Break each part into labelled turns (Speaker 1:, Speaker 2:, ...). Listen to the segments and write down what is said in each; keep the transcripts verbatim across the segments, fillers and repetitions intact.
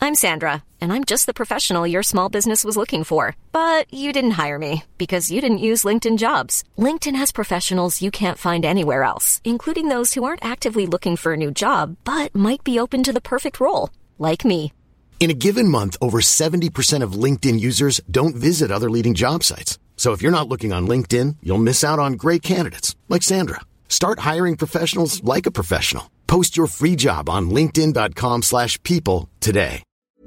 Speaker 1: I'm Sandra, and I'm just the professional your small business was looking for. But you didn't hire me because you didn't use LinkedIn Jobs. LinkedIn has professionals you can't find anywhere else, including those who aren't actively looking for a new job, but might be open to the perfect role, like me.
Speaker 2: In a given month, over seventy percent of LinkedIn users don't visit other leading job sites. So if you're not looking on LinkedIn, you'll miss out on great candidates like Sandra. Start hiring professionals like a professional. Post your free job on linkedin.com slash people today.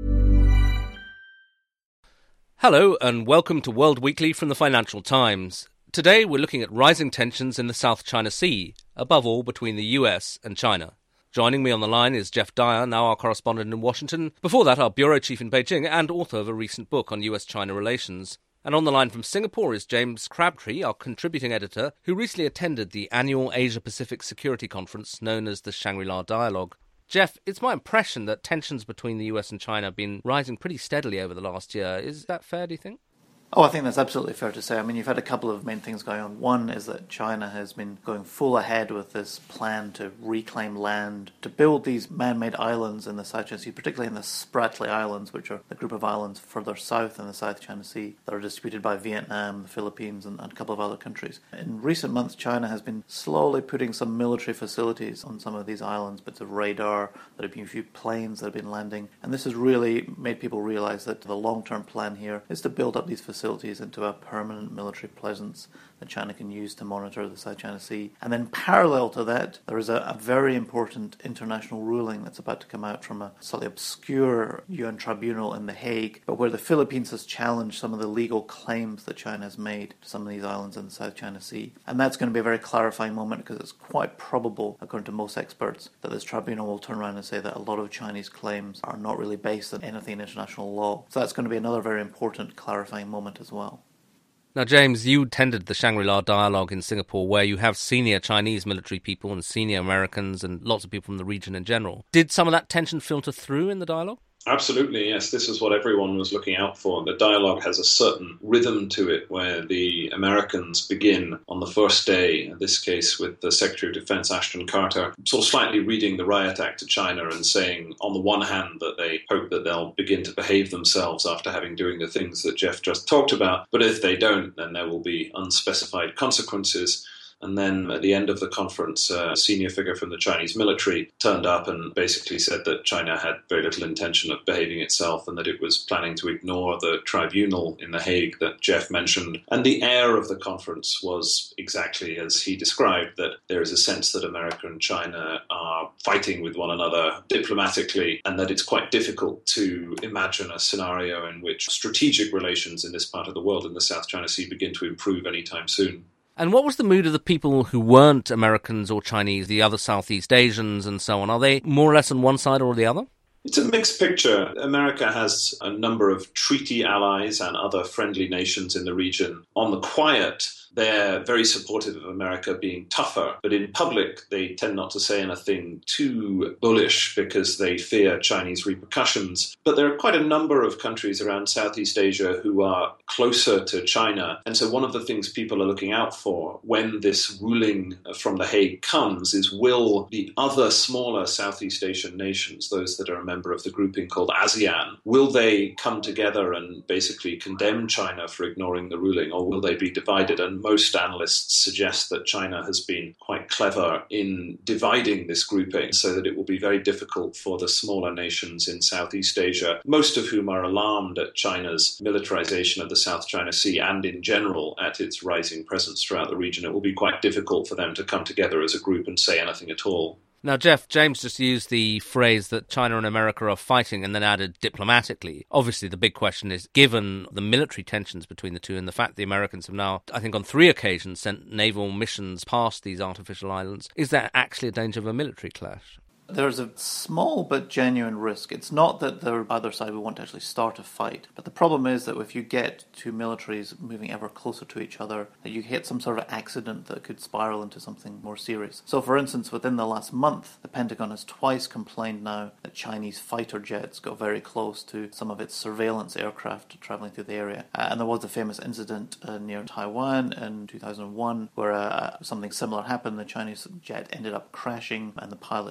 Speaker 3: Hello and welcome to World Weekly from the Financial Times. Today we're looking at rising tensions in the South China Sea, above all between the U S and China. Joining me on the line is Jeff Dyer, now our correspondent in Washington. Before that, our bureau chief in Beijing and author of a recent book on U S China relations. And on the line from Singapore is James Crabtree, our contributing editor, who recently attended the annual Asia-Pacific Security Conference known as the Shangri-La Dialogue. Jeff, it's my impression that tensions between the U S and China have been rising pretty steadily over the last year. Is that fair, do you think?
Speaker 4: Oh, I think that's absolutely fair to say. I mean, you've had a couple of main things going on. One is that China has been going full ahead with this plan to reclaim land, to build these man-made islands in the South China Sea, particularly in the Spratly Islands, which are the group of islands further south in the South China Sea that are disputed by Vietnam, the Philippines, and, and a couple of other countries. In recent months, China has been slowly putting some military facilities on some of these islands, bits of radar, there have been a few planes that have been landing, and this has really made people realize that the long-term plan here is to build up these facilities facilities into a permanent military presence that China can use to monitor the South China Sea. And then parallel to that, there is a, a very important international ruling that's about to come out from a slightly obscure U N tribunal in The Hague, but where the Philippines has challenged some of the legal claims that China has made to some of these islands in the South China Sea. And that's going to be a very clarifying moment because it's quite probable, according to most experts, that this tribunal will turn around and say that a lot of Chinese claims are not really based on anything in international law. So that's going to be another very important clarifying moment as well.
Speaker 3: Now, James, you attended the Shangri-La Dialogue in Singapore, where you have senior Chinese military people and senior Americans and lots of people from the region in general. Did some of that tension filter through in the dialogue?
Speaker 5: Absolutely, yes. This is what everyone was looking out for. The dialogue has a certain rhythm to it where the Americans begin on the first day, in this case with the Secretary of Defense Ashton Carter, sort of slightly reading the riot act to China and saying, on the one hand, that they hope that they'll begin to behave themselves after having doing the things that Jeff just talked about. But if they don't, then there will be unspecified consequences. And then at the end of the conference, a senior figure from the Chinese military turned up and basically said that China had very little intention of behaving itself and that it was planning to ignore the tribunal in The Hague that Jeff mentioned. And the air of the conference was exactly as he described, that there is a sense that America and China are fighting with one another diplomatically and that it's quite difficult to imagine a scenario in which strategic relations in this part of the world, in the South China Sea, begin to improve anytime soon.
Speaker 3: And what was the mood of the people who weren't Americans or Chinese, the other Southeast Asians and so on? Are they more or less on one side or the other?
Speaker 5: It's a mixed picture. America has a number of treaty allies and other friendly nations in the region. On the quiet, they're very supportive of America being tougher, but in public they tend not to say anything too bullish because they fear Chinese repercussions. But there are quite a number of countries around Southeast Asia who are closer to China, and so one of the things people are looking out for when this ruling from The Hague comes is, will the other smaller Southeast Asian nations, those that are a member of the grouping called ASEAN, will they come together and basically condemn China for ignoring the ruling, or will they be divided? And most analysts suggest that China has been quite clever in dividing this grouping so that it will be very difficult for the smaller nations in Southeast Asia, most of whom are alarmed at China's militarization of the South China Sea and in general at its rising presence throughout the region. It will be quite difficult for them to come together as a group and say anything at all.
Speaker 3: Now, Jeff, James just used the phrase that China and America are fighting and then added diplomatically. Obviously, the big question is, given the military tensions between the two and the fact the Americans have now, I think on three occasions, sent naval missions past these artificial islands, is there actually a danger of a military clash?
Speaker 4: There's a small but genuine risk. It's not that the other side will want to actually start a fight, but the problem is that if you get two militaries moving ever closer to each other, that you hit some sort of accident that could spiral into something more serious. So, for instance, within the last month, the Pentagon has twice complained now that Chinese fighter jets got very close to some of its surveillance aircraft traveling through the area. Uh, and there was a famous incident uh, near Taiwan in two thousand one where uh, something similar happened. The Chinese jet ended up crashing and the pilot died.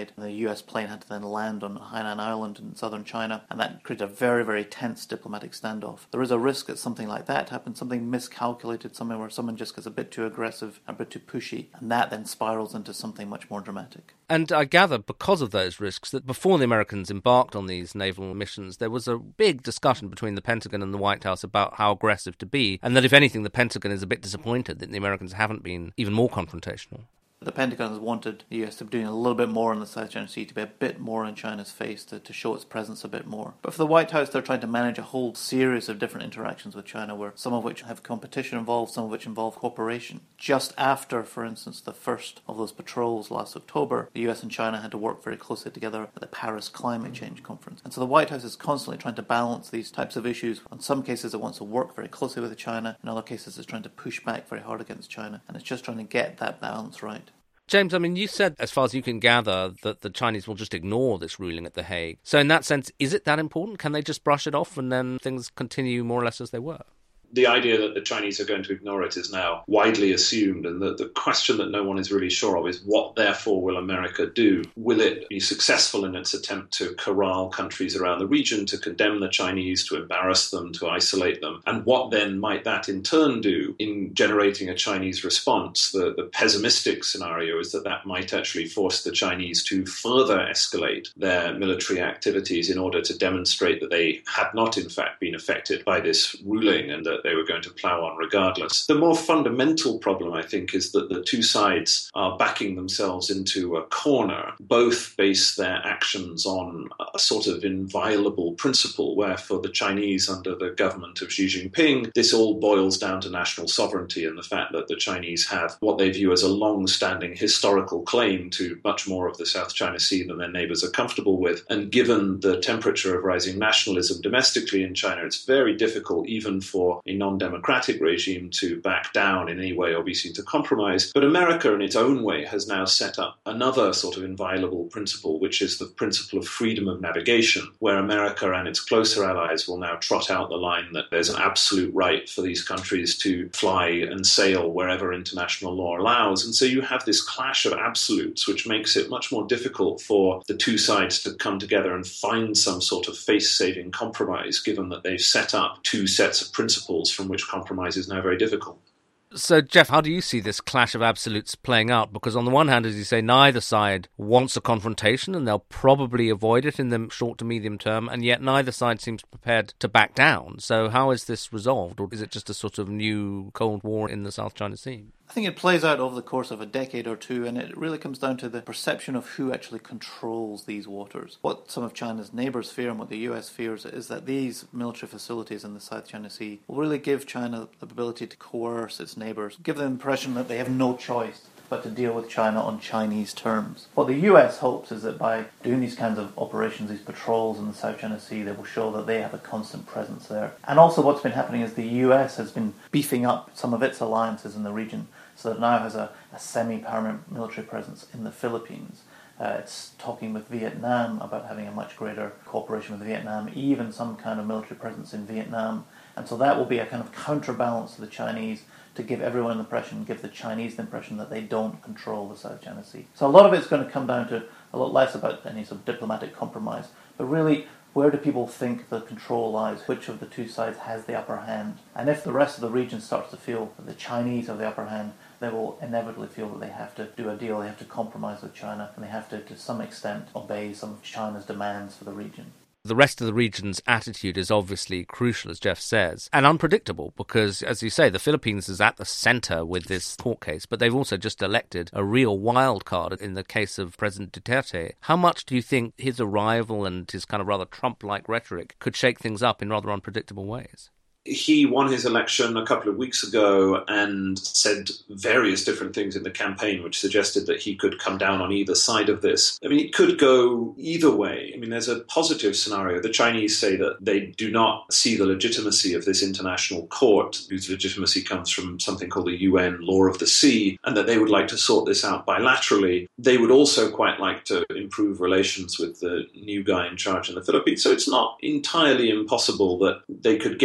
Speaker 4: side. The U S plane had to then land on Hainan Island in southern China, and that created a very, very tense diplomatic standoff. There is a risk that something like that happens, something miscalculated, somewhere where someone just gets a bit too aggressive, a bit too pushy, and that then spirals into something much more dramatic.
Speaker 3: And I gather, because of those risks, that before the Americans embarked on these naval missions, there was a big discussion between the Pentagon and the White House about how aggressive to be, and that if anything, the Pentagon is a bit disappointed that the Americans haven't been even more confrontational.
Speaker 4: The Pentagon has wanted the U S to be doing a little bit more in the South China Sea, to be a bit more in China's face, to, to show its presence a bit more. But for the White House, they're trying to manage a whole series of different interactions with China, where some of which have competition involved, some of which involve cooperation. Just after, for instance, the first of those patrols last October, the U S and China had to work very closely together at the Paris Climate Change Conference. And so the White House is constantly trying to balance these types of issues. In some cases, it wants to work very closely with China. In other cases, it's trying to push back very hard against China. And it's just trying to get that balance right.
Speaker 3: James, I mean, you said, as far as you can gather, that the Chinese will just ignore this ruling at The Hague. So in that sense, is it that important? Can they just brush it off and then things continue more or less as they were?
Speaker 5: The idea that the Chinese are going to ignore it is now widely assumed, and the, the question that no one is really sure of is what, therefore, will America do? Will it be successful in its attempt to corral countries around the region, to condemn the Chinese, to embarrass them, to isolate them? And what then might that in turn do in generating a Chinese response? The, the pessimistic scenario is that that might actually force the Chinese to further escalate their military activities in order to demonstrate that they had not, in fact, been affected by this ruling and that they were going to plough on regardless. The more fundamental problem, I think, is that the two sides are backing themselves into a corner. Both base their actions on a sort of inviolable principle where for the Chinese under the government of Xi Jinping, this all boils down to national sovereignty and the fact that the Chinese have what they view as a long-standing historical claim to much more of the South China Sea than their neighbours are comfortable with. And given the temperature of rising nationalism domestically in China, it's very difficult even for a non-democratic regime to back down in any way or be seen to compromise. But America, in its own way, has now set up another sort of inviolable principle, which is the principle of freedom of navigation, where America and its closer allies will now trot out the line that there's an absolute right for these countries to fly and sail wherever international law allows. And so you have this clash of absolutes, which makes it much more difficult for the two sides to come together and find some sort of face-saving compromise, given that they've set up two sets of principles from which compromise is now very difficult.
Speaker 3: So, Jeff, how do you see this clash of absolutes playing out? Because on the one hand, as you say, neither side wants a confrontation and they'll probably avoid it in the short to medium term, and yet neither side seems prepared to back down. So how is this resolved? Or is it just a sort of new Cold War in the South China Sea?
Speaker 4: I think it plays out over the course of a decade or two, and it really comes down to the perception of who actually controls these waters. What some of China's neighbours fear and what the U S fears is that these military facilities in the South China Sea will really give China the ability to coerce its neighbours, give them the impression that they have no choice but to deal with China on Chinese terms. What the U S hopes is that by doing these kinds of operations, these patrols in the South China Sea, they will show that they have a constant presence there. And also what's been happening is the U S has been beefing up some of its alliances in the region, so that it now has a, a semi-permanent military presence in the Philippines. Uh, it's talking with Vietnam about having a much greater cooperation with Vietnam, even some kind of military presence in Vietnam. And so that will be a kind of counterbalance to the Chinese, to give everyone the impression, give the Chinese the impression that they don't control the South China Sea. So a lot of it's going to come down to a lot less about any sort of diplomatic compromise, but really, where do people think the control lies? Which of the two sides has the upper hand? And if the rest of the region starts to feel that the Chinese have the upper hand, they will inevitably feel that they have to do a deal, they have to compromise with China, and they have to, to some extent, obey some of China's demands for the region.
Speaker 3: The rest of the region's attitude is obviously crucial, as Jeff says, and unpredictable because, as you say, the Philippines is at the centre with this court case, but they've also just elected a real wild card in the case of President Duterte. How much do you think his arrival and his kind of rather Trump-like rhetoric could shake things up in rather unpredictable ways?
Speaker 5: He won his election a couple of weeks ago and said various different things in the campaign which suggested that he could come down on either side of this. I mean, it could go either way. I mean, there's a positive scenario. The Chinese say that they do not see the legitimacy of this international court, whose legitimacy comes from something called the U N Law of the Sea, and that they would like to sort this out bilaterally. They would also quite like to improve relations with the new guy in charge in the Philippines. So it's not entirely impossible that they could get this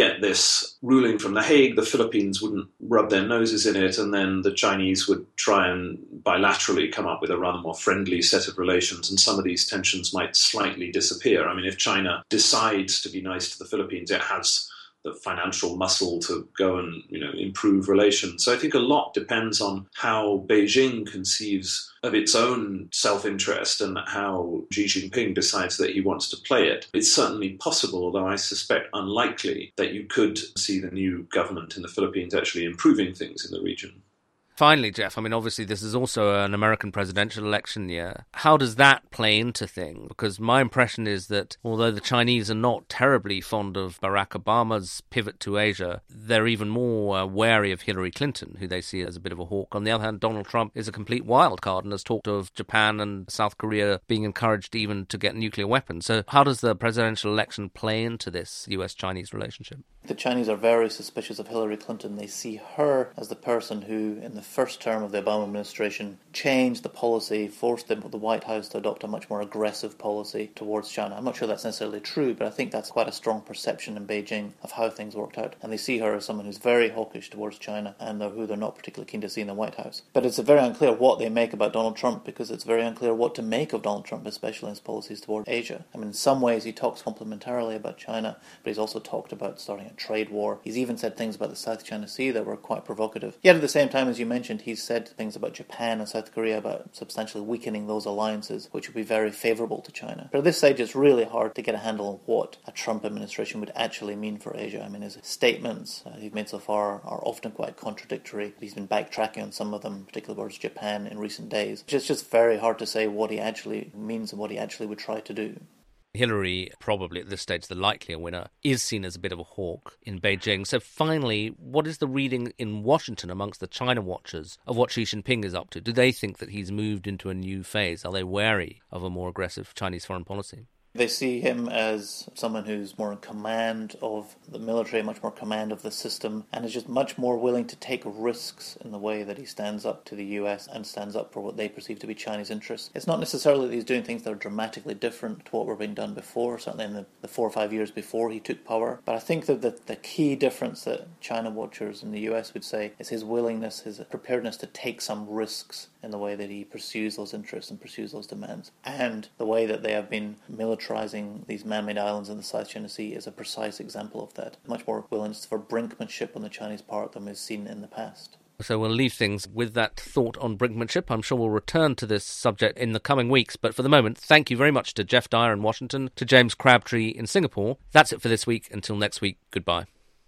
Speaker 5: this ruling from The Hague, the Philippines wouldn't rub their noses in it, and then the Chinese would try and bilaterally come up with a rather more friendly set of relations, and some of these tensions might slightly disappear. I mean, if China decides to be nice to the Philippines, it has the financial muscle to go and, you know, improve relations. So I think a lot depends on how Beijing conceives of its own self-interest and how Xi Jinping decides that he wants to play it. It's certainly possible, although I suspect unlikely, that you could see the new government in the Philippines actually improving things in the region.
Speaker 3: Finally, Jeff, I mean, obviously this is also an American presidential election year. How does that play into things? Because my impression is that although the Chinese are not terribly fond of Barack Obama's pivot to Asia, they're even more uh, wary of Hillary Clinton, who they see as a bit of a hawk. On the other hand, Donald Trump is a complete wild card and has talked of Japan and South Korea being encouraged even to get nuclear weapons. So how does the presidential election play into this U S Chinese relationship?
Speaker 4: The Chinese are very suspicious of Hillary Clinton. They see her as the person who, in the first term of the Obama administration, changed the policy, forced the, the White House to adopt a much more aggressive policy towards China. I'm not sure that's necessarily true, but I think that's quite a strong perception in Beijing of how things worked out. And they see her as someone who's very hawkish towards China and who they're not particularly keen to see in the White House. But it's very unclear what they make about Donald Trump, because it's very unclear what to make of Donald Trump, especially in his policies towards Asia. I mean, in some ways he talks complementarily about China, but he's also talked about starting a trade war. He's even said things about the South China Sea that were quite provocative. Yet at the same time, as you mentioned, he's said things about Japan and South Korea about substantially weakening those alliances, which would be very favourable to China. But at this stage, it's really hard to get a handle on what a Trump administration would actually mean for Asia. I mean, his statements uh, he's made so far are often quite contradictory. He's been backtracking on some of them, particularly towards Japan in recent days. It's just very hard to say what he actually means and what he actually would try to do.
Speaker 3: Hillary, probably at this stage the likelier winner, is seen as a bit of a hawk in Beijing. So finally, what is the reading in Washington amongst the China watchers of what Xi Jinping is up to? Do they think that he's moved into a new phase? Are they wary of a more aggressive Chinese foreign policy?
Speaker 4: They see him as someone who's more in command of the military, much more command of the system, and is just much more willing to take risks in the way that he stands up to the U S and stands up for what they perceive to be Chinese interests. It's not necessarily that he's doing things that are dramatically different to what were being done before, certainly in the, the four or five years before he took power. But I think that the, the key difference that China watchers in the U S would say is his willingness, his preparedness to take some risks in the way that he pursues those interests and pursues those demands. And the way that they have been militarizing these man-made islands in the South China Sea is a precise example of that. Much more willingness for brinkmanship on the Chinese part than we've seen in the past.
Speaker 3: So we'll leave things with that thought on brinkmanship. I'm sure we'll return to this subject in the coming weeks. But for the moment, thank you very much to Jeff Dyer in Washington, to James Crabtree in Singapore. That's it for this week. Until next week, goodbye.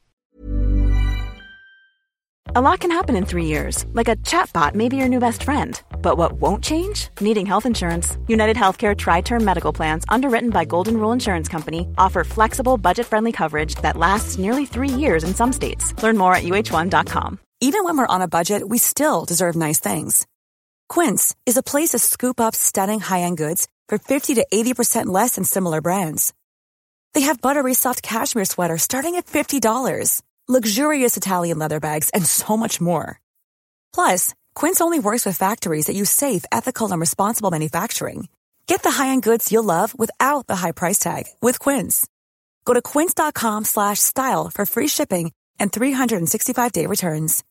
Speaker 6: A lot can happen in three years, like a chatbot may be your new best friend. But what won't change? Needing health insurance. United Healthcare Tri-Term Medical Plans, underwritten by Golden Rule Insurance Company, offer flexible, budget-friendly coverage that lasts nearly three years in some states. Learn more at U H one dot com.
Speaker 7: Even when we're on a budget, we still deserve nice things. Quince is a place to scoop up stunning high-end goods for fifty to eighty percent less than similar brands. They have buttery soft cashmere sweaters starting at fifty dollars. Luxurious Italian leather bags, and so much more. Plus, Quince only works with factories that use safe, ethical, and responsible manufacturing. Get the high-end goods you'll love without the high price tag with Quince. Go to quince dot com slash style for free shipping and three sixty-five day returns.